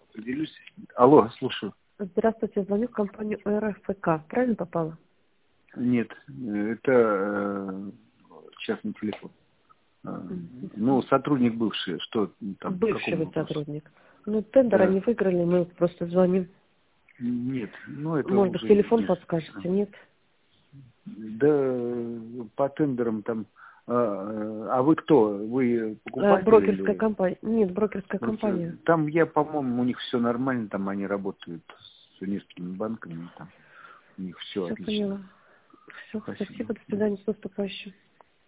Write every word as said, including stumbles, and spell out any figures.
Поделюсь. Алло, слушаю. Здравствуйте, звоню в компанию РФК. Правильно попала? Нет, это э, частный телефон. Э, ну, сотрудник бывший, что там, по Бывший какому вы вопросу? сотрудник. Ну, тендера Да. не выиграли, мы просто звоним. Нет, ну это Может быть, уже телефон нет. подскажете, нет? Да, по тендерам там. А, а вы кто? Вы Э, покупатель брокерская или компания. Нет, брокерская просто? компания. Там я, по-моему, у них все нормально, там они работают с несколькими банками, там у них все Все отлично. поняла. Все, Спасибо. спасибо, до свидания, с наступающим.